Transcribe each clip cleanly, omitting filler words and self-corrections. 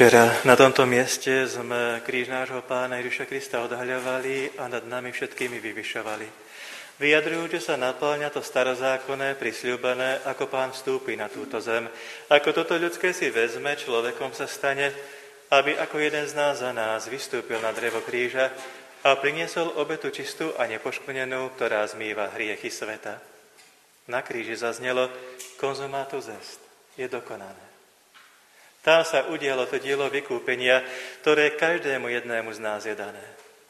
Včera na tomto mieste sme kríž nášho Pána Ježiša Krista odhaľovali a nad nami všetkými vyvyšovali. Vyjadrujúce sa naplňa to starozákonné, prisľúbené, ako Pán vstúpi na túto zem. Ako toto ľudské si vezme, človekom sa stane, aby ako jeden z nás za nás vystúpil na drevo kríža a priniesol obetu čistú a nepoškvrnenú, ktorá zmýva hriechy sveta. Na kríži zaznelo konzumátus est, je dokonané. Tam sa udialo to dielo vykúpenia, ktoré každému jednému z nás je dané.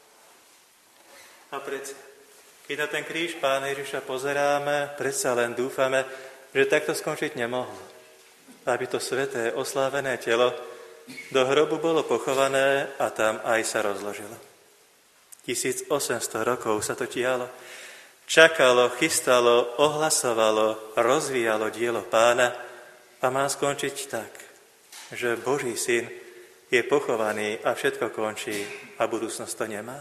A predsa, keď na ten kríž Pána Ježiša pozeráme, predsa len dúfame, že takto skončiť nemohlo. Aby to sveté, oslávené telo do hrobu bolo pochované a tam aj sa rozložilo. 1800 rokov sa to tialo. Čakalo, chystalo, ohlasovalo, rozvíjalo dielo Pána a má skončiť tak, že Boží syn je pochovaný a všetko končí a budúcnosť to nemá?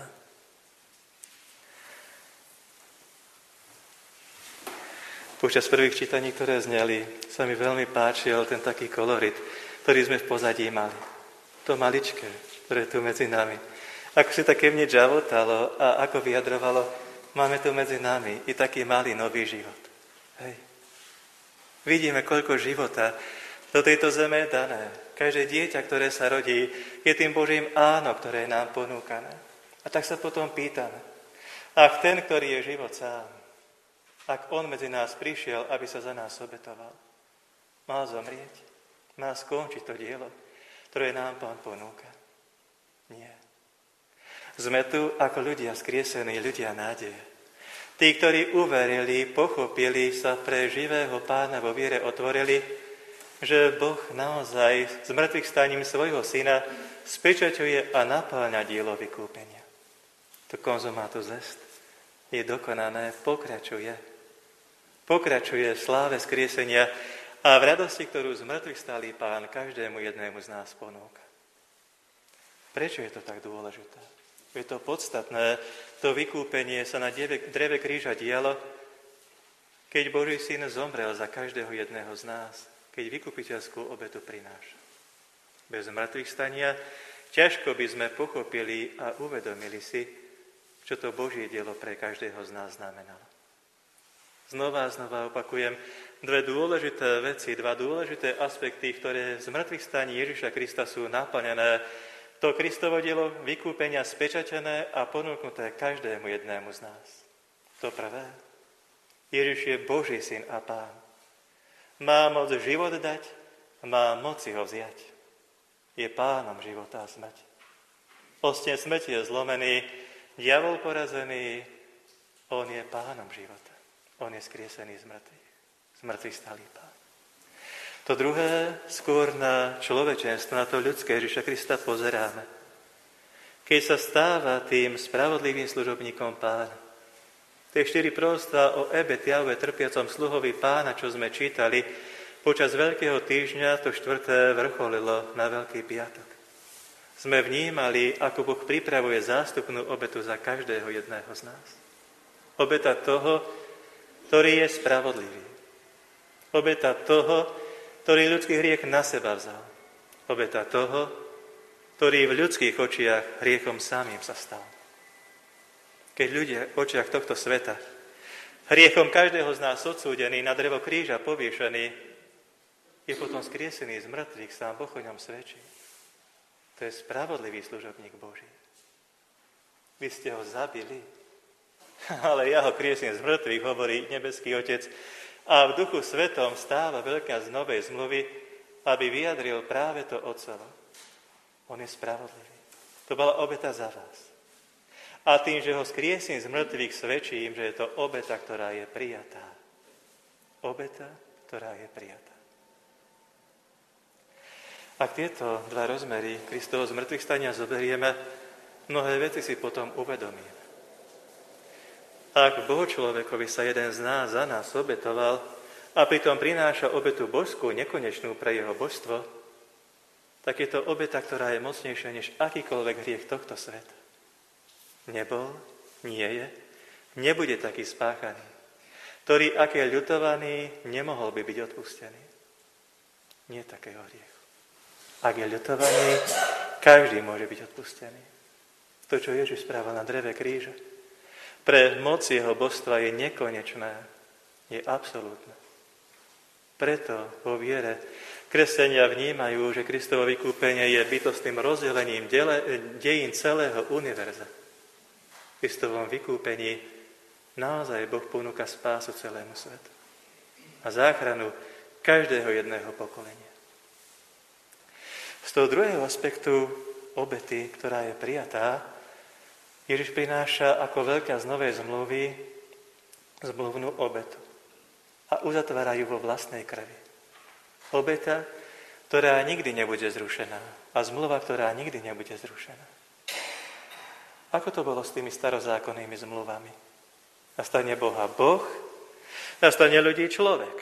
Počas prvých čítaní, ktoré zneli, sa mi veľmi páčil ten taký kolorit, ktorý sme v pozadí mali. To maličké, ktoré je tu medzi nami. Ako si také mne žavotalo a ako vyjadrovalo, máme tu medzi nami i taký malý nový život. Hej. Vidíme, koľko života do tejto zeme je dané. Každé dieťa, ktoré sa rodí, je tým Božím áno, ktoré je nám ponúkané. A tak sa potom pýtame, ak ten, ktorý je život sám, ak on medzi nás prišiel, aby sa za nás obetoval, má zomrieť, má skončiť to dielo, ktoré nám Pán ponúka? Nie. Sme tu ako ľudia skriesení, ľudia nádeje. Tí, ktorí uverili, pochopili sa pre živého Pána vo viere otvorili, že Boh naozaj s mŕtvych staním svojho syna spečaťuje a napáľa dielo vykúpenia. To konzumátus est je dokonané, pokračuje v sláve skriesenia a v radosti, ktorú z mŕtvych stálý Pán každému jednému z nás ponúka. Prečo je to tak dôležité? Je to podstatné, to vykúpenie sa na dreve kríža dialo, keď Boží syn zomrel za každého jedného z nás, keď vykupiteľskú obetu prináša. Bez mŕtvych stania ťažko by sme pochopili a uvedomili si, čo to Božie dielo pre každého z nás znamenalo. Znova opakujem, dva dôležité aspekty, ktoré z mŕtvych staní Ježiša Krista sú naplnené. To Kristovo dielo vykúpenia spečatené a ponúknuté každému jednému z nás. To prvé. Ježiš je Boží syn a Pán. Má moc život dať, má moci ho vziať. Je Pánom života a smrti. Osten smrti je zlomený, diabol porazený, on je Pánom života. On je skriesený z mŕtvych. Z mŕtvych stalý Pán. To druhé, skôr na človečenstvo, na to ľudské Ježiša Krista pozeráme. Keď sa stáva tým spravodlivým služobníkom Pána. Tie 4 proroctvá o Ebed Jahve, trpiacom sluhovi Pána, čo sme čítali, počas Veľkého týždňa to 4. vrcholilo na Veľký piatok. Sme vnímali, ako Boh pripravuje zástupnú obetu za každého jedného z nás. Obeta toho, ktorý je spravodlivý. Obeta toho, ktorý ľudský hriech na seba vzal. Obeta toho, ktorý v ľudských očiach hriechom samým sa stal. Keď ľudia v očiach tohto sveta, hriechom každého z nás odsúdený, na drevo kríža poviešený, je potom skriesený z mŕtvych, sám Boh o ňom svedčí. To je spravodlivý služobník Boží. Vy ste ho zabili, ale ja ho kriesím z mŕtvych, hovorí nebeský Otec, a v Duchu Svetom stáva veľkňaz novej zmluvy, aby vyjadril práve to Otcovo. On je spravodlivý. To bola obeta za vás. A tým, že ho skriesím z mŕtvych, svedčím, že je to obeta, ktorá je prijatá. Obeta, ktorá je prijatá. Ak tieto dva rozmery Kristovo z mŕtvych stania zoberieme, mnohé veci si potom uvedomíme. Ak Boh človekovi sa jeden z nás za nás obetoval a pritom prináša obetu božskú, nekonečnú pre jeho božstvo, tak je to obeta, ktorá je mocnejšia než akýkoľvek hriech tohto sveta. Nebol, nie je, nebude taký spáchaný, ktorý, ak je ľutovaný, nemohol by byť odpustený. Nie takého hriechu. Ak je ľutovaný, každý môže byť odpustený. To, čo Ježiš spravil na dreve kríža, pre moc jeho božstva je nekonečná, je absolútna. Preto vo viere kresťania vnímajú, že Kristovo vykúpenie je bytostným rozdelením dejín celého univerza. V Kristovom vykúpení naozaj Boh ponúka spásu celému svetu a záchranu každého jedného pokolenia. Z toho druhého aspektu obety, ktorá je prijatá, Ježiš prináša ako veľkňaz novej zmluvy zmluvnú obetu a uzatvára ju vo vlastnej krvi. Obeta, ktorá nikdy nebude zrušená a zmluva, ktorá nikdy nebude zrušená. Ako to bolo s tými starozákonnými zmluvami? Nastane Boha Boh, nastane ľudí človek.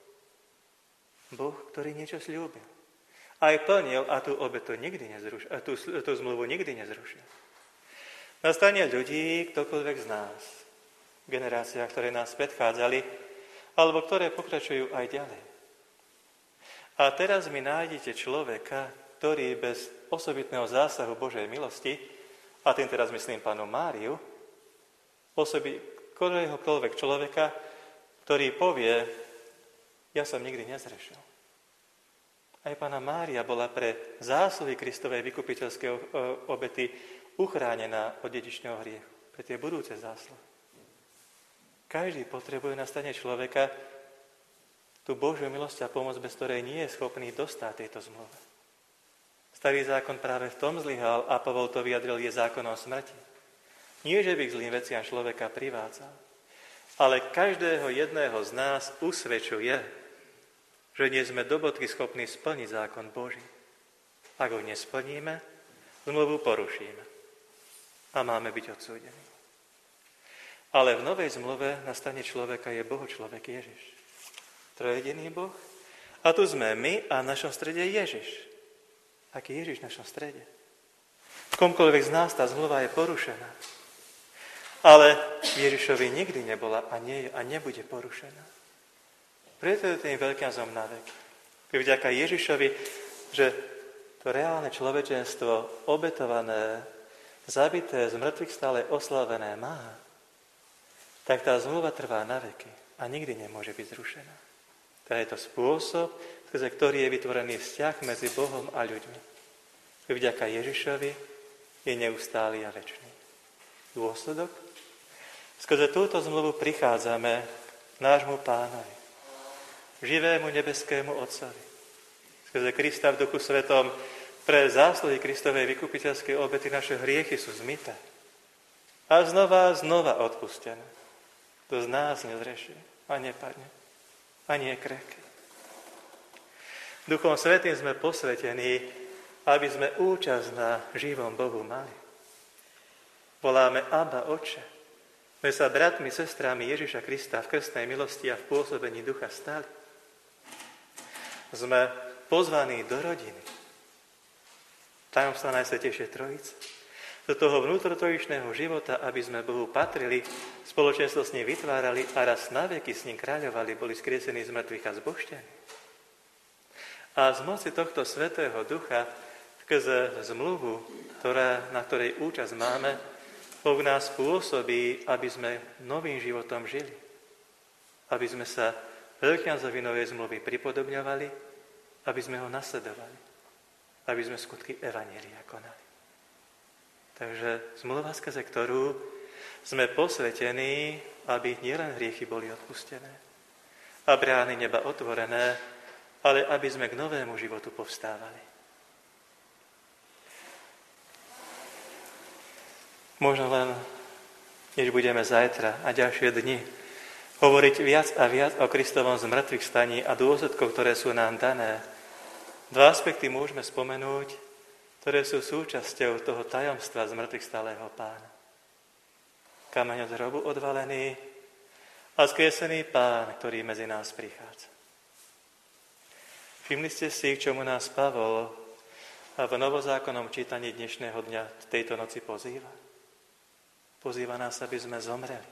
Boh, ktorý niečo sľúbil. Aj plnil a tú obetu nikdy nezrušil, a tú zmluvu nikdy nezrušil. Nastane ľudí, ktokoľvek z nás, generáciách, ktoré nás predchádzali, alebo ktoré pokračujú aj ďalej. A teraz mi nájdete človeka, ktorý bez osobitného zásahu Božej milosti, a tým teraz myslím Pannu Máriu, ktoréhokoľvek človeka, ktorý povie, ja som nikdy nezrešil. Aj Panna Mária bola pre zásluhy Kristovej vykupiteľskej obety uchránená od dedičného hriechu, pre tie budúce zásluhy. Každý potrebuje na strane človeka tú Božiu milosť a pomoc, bez ktorej nie je schopný dostať tejto zmluve. Starý zákon práve v tom zlyhal a Pavol to vyjadril, je zákonom smrti. Nie, že by k zlým veciam človeka privádzal, ale každého jedného z nás usvedčuje, že nie sme do bodky schopní splniť zákon Boží. Ak ho nesplníme, zmluvu porušíme a máme byť odsúdení. Ale v novej zmluve na strane človeka je Bohočlovek Ježiš. Trojediný Boh. A tu sme my a v našom strede Ježiš. Aký Ježiš v našom strede? V komkoľvek z nás tá zmluva je porušená. Ale Ježišovi nikdy nebola a nie je a nebude porušená. Preto je tým veľkňazom na veky. Vďaka Ježišovi, že to reálne človečenstvo obetované, zabité, z mŕtvych stále oslavené má, tak tá zmluva trvá na veky a nikdy nemôže byť zrušená. To je to spôsob, skrze ktorý je vytvorený vzťah medzi Bohom a ľuďmi. Vďaka Ježišovi je neustály a večný. Dôsledok? Skrze túto zmluvu prichádzame k nášmu Pánovi, živému nebeskému Otcovi. Skrze Krista v Duchu Svetom pre zásluhy Kristovej vykupiteľskej obety naše hriechy sú zmyté a znova odpustené. To z nás nezreší a nepadne, a nie je krehké. Duchom Svätým sme posvetení, aby sme účasť na živom Bohu mali. Voláme Abba, Otče. My sa bratmi, sestrami Ježiša Krista v krstnej milosti a v pôsobení Ducha stali. Sme pozvaní do rodiny. Tajomstva Najsvätejšej Trojice. Do toho vnútrotrojičného života, aby sme Bohu patrili, spoločenstvo s ním vytvárali a raz na veky s ním kráľovali, boli skriesení z mŕtvych a zbožtení. A z moci tohto Svätého Ducha, skrze zmluvu, na ktorej účasť máme, Boh nás pôsobí, aby sme novým životom žili. Aby sme sa veľkňazovi novej zmluvy pripodobňovali, aby sme ho nasledovali. Aby sme skutky evanjelia konali. Takže zmluva, skrze ktorú sme posvetení, aby nielen hriechy boli odpustené a brány neba otvorené, ale aby sme k novému životu povstávali. Možno len, než budeme zajtra a ďalšie dni hovoriť viac a viac o Kristovom zmrtvých staní a dôsledkoch, ktoré sú nám dané, dva aspekty môžeme spomenúť, ktoré sú súčasťou toho tajomstva zmrtvých stáleho Pána. Kameň od hrobu odvalený a skriesený Pán, ktorý medzi nás prichádza. Všimli ste si, k čomu nás Pavol v novozákonnom čítaní dnešného dňa v tejto noci pozýva? Pozýva nás, aby sme zomreli.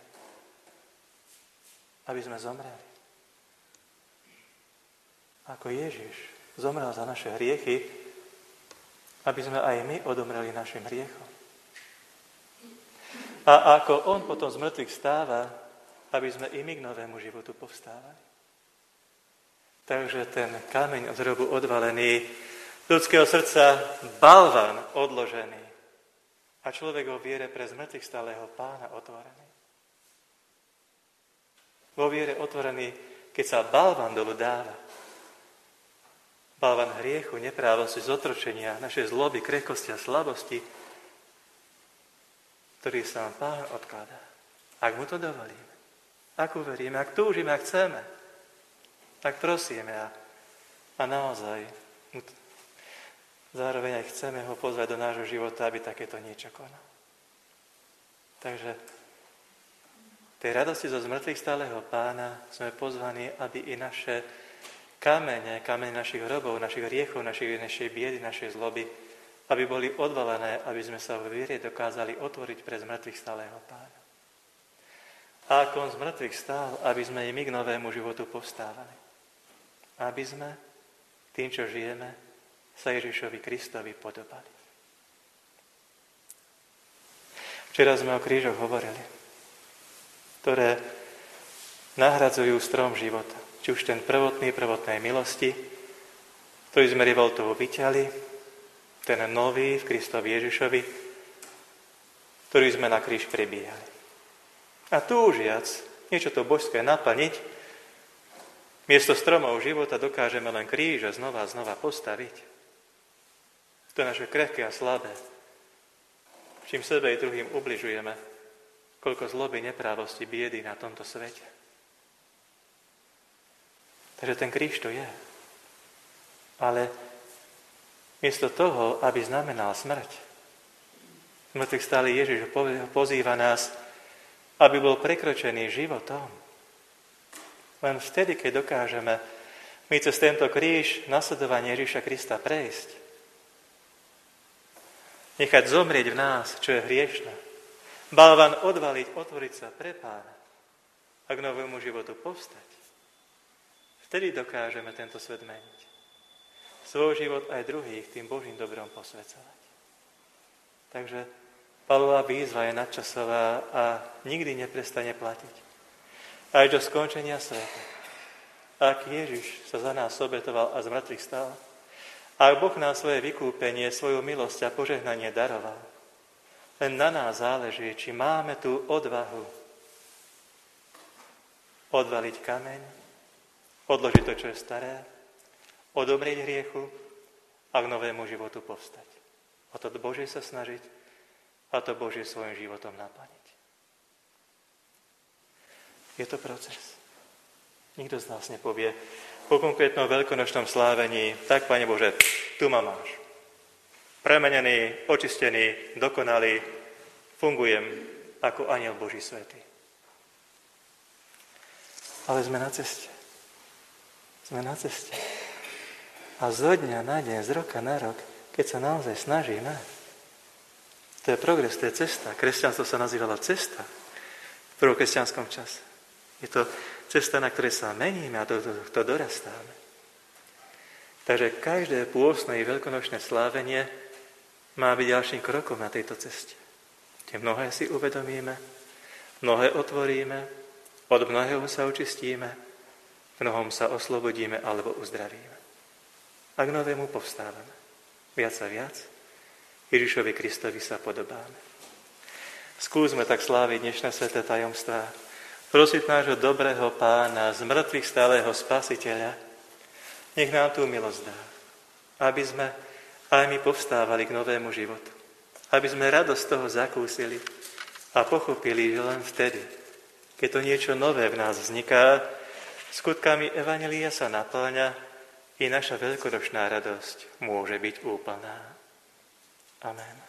Aby sme zomreli. Ako Ježiš zomrel za naše hriechy, aby sme aj my odomreli našim hriechom. A ako on potom z mŕtvych stáva, aby sme i my k novému životu povstávali. Takže ten kameň z hrobu odvalený, ľudského srdca balvan odložený a človek vo viere pre zmrtvých stáleho Pána otvorený. Vo viere otvorený, keď sa balvan dolu dáva. Balvan hriechu, neprávosti, zotročenia, našej zloby, krehkosti a slabosti, ktorý sa nám Pán odkladá. Ak mu to dovolíme, ak uveríme, ak túžime, ak chceme, tak prosíme a naozaj zároveň aj chceme ho pozvať do nášho života, aby takéto niečo konal. Takže tej radosti zo zmrtvých stáleho Pána sme pozvaní, aby i naše kamene našich hrobov, našich hriechov, našej biedy, našej zloby, aby boli odvalené, aby sme sa v viere dokázali otvoriť pre zmrtvých stáleho Pána. A ako on z mŕtvych stál, aby sme i my k novému životu povstávali. Aby sme tým, čo žijeme, sa Ježišovi Kristovi podobali. Včera sme o krížoch hovorili, ktoré nahradzujú strom života. Či už ten prvotnej milosti, ktorý sme revoltou vyťali, ten nový v Kristovi Ježišovi, ktorý sme na kríž pribíjali. A túžiac niečo to božské naplniť, miesto stromov života dokážeme len kríž a znova postaviť. To je naše krehké a slabé. Čím sebe i druhým ubližujeme, koľko zloby, neprávosti, biedy na tomto svete. Takže ten kríž to je. Ale miesto toho, aby znamenal smrť, mŕtvych stály Ježiš pozýva nás, aby bol prekročený životom. Len vtedy, keď dokážeme my cez tento kríž nasledovanie Ježiša Krista prejsť, nechať zomrieť v nás, čo je hriešne, balvan odvaliť, otvoriť sa pre Pána a k novému životu povstať, vtedy dokážeme tento svet meniť. Svoj život aj druhých tým Božím dobrom posvecovať. Takže Pavlova výzva je nadčasová a nikdy neprestane platiť. Aj do skončenia sveta. Ak Ježiš sa za nás obetoval a z mŕtvych stal, ak Boh nám svoje vykúpenie, svoju milosť a požehnanie daroval, len na nás záleží, či máme tú odvahu odvaliť kameň, odložiť to, čo je staré, odomrieť hriechu a k novému životu povstať. O to Božie sa snažiť a to Božie svojim životom naplniť. Je to proces. Nikto z nás nepovie po konkrétnom veľkonočnom slávení, tak, Pane Bože, tu ma máš. Premenený, očistený, dokonalý, fungujem ako anjel Boží svätý. Ale sme na ceste. Sme na ceste. A zo dňa na deň, z roka na rok, keď sa naozaj snažíme, to je progres, to je cesta. Kresťanstvo sa nazývala cesta v prvokresťanskom čase. Je to cesta, na ktorej sa meníme a to dorastáme. Takže každé pôstne i veľkonočné slávenie má byť ďalším krokom na tejto ceste. Tie mnohé si uvedomíme, mnohé otvoríme, od mnohého sa očistíme, v mnohom sa oslobodíme alebo uzdravíme. A k novému povstávame. Viac a viac Ježišovi Kristovi sa podobáme. Skúsme tak sláviť dnešné sväté tajomstvá, prosiť nášho dobrého Pána, z mŕtvych stáleho Spasiteľa, nech nám tú milosť dá, aby sme aj my povstávali k novému životu, aby sme radosť toho zakúsili a pochopili, že len vtedy, keď to niečo nové v nás vzniká, skutkami evanjelia sa naplňa i naša veľkonočná radosť môže byť úplná. Amen.